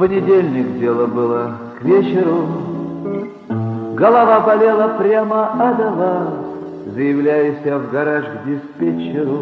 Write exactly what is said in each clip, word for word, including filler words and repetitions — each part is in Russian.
понедельник дело было к вечеру, голова болела прямо адова, заявляюсь я в гараж к диспетчеру.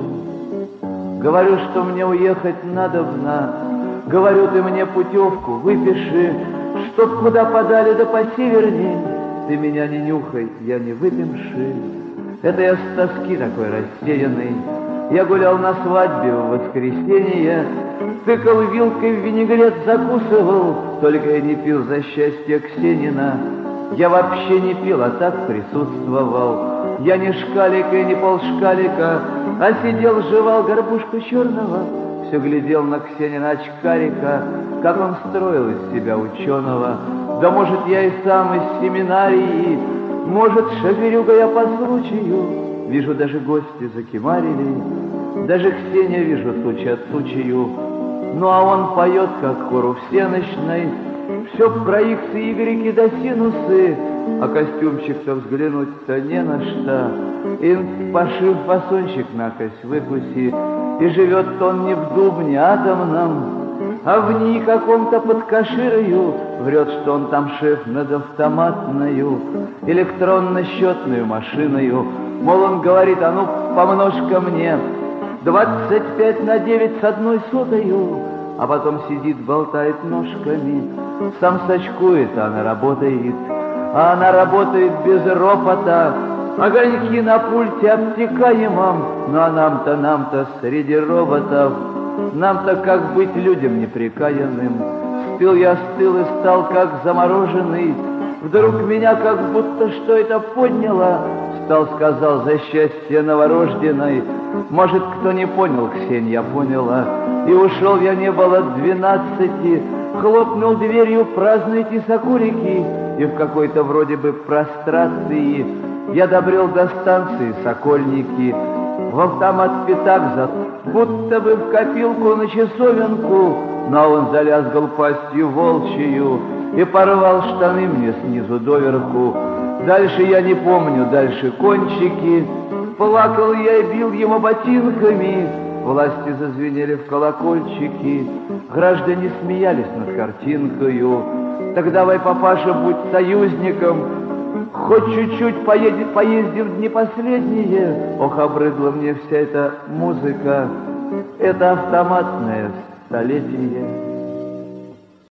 Говорю, что мне уехать надобно, говорю, ты мне путевку выпиши, чтоб куда подали да посеверней, ты меня не нюхай, я не выпивши. Это я с тоски такой рассеянный, я гулял на свадьбе в воскресенье, тыкал вилкой в винегрет, закусывал, только я не пил за счастье Ксенина. Я вообще не пил, а так присутствовал. Я не шкалика и не полшкалика, а сидел, жевал горбушку черного, все глядел на Ксенина очкарика, как он строил из себя ученого. Да может, я и сам из семинарии, может, шоферюга я по случаю. Вижу, даже гости закимарили, даже Ксения, вижу, туча тучью. Ну а он поет, как хор у всеночной, все про иксы, игреки да синусы, а костюмчик-то взглянуть-то не на что. И пошив фасончик накось выкуси, и живет он не в дубне атомном, а в ней каком-то под каширою, врет, что он там шеф над автоматною, электронно-счетную машиною. Мол, он говорит, а ну помножь-ка мне двадцать пять на девять с одной сотою, а потом сидит, болтает ножками, сам сочкует, а она работает, а она работает без ропота, огоньки на пульте обтекаемом, ну а нам-то, нам-то среди роботов, нам-то как быть людям неприкаянным. Стыл я, стыл и стал как замороженный, вдруг меня как будто что это подняло, встал, сказал, за счастье новорожденной. Может, кто не понял, Ксень, я поняла. И ушел я, не было двенадцати, хлопнул дверью, празднуйте сокурики, и в какой-то вроде бы прострации я добрел до станции Сокольники, в автомат пятак за, будто бы в копилку на часовенку, но он залязгал пастью волчью и порвал штаны мне снизу доверху. Дальше я не помню, дальше кончики. Плакал я и бил ему ботинками, власти зазвенели в колокольчики, граждане смеялись над картинкою. Так давай, папаша, будь союзником, хоть чуть-чуть поедет, поездим дни последние. Ох, обрыдла мне вся эта музыка, это автоматное столетие.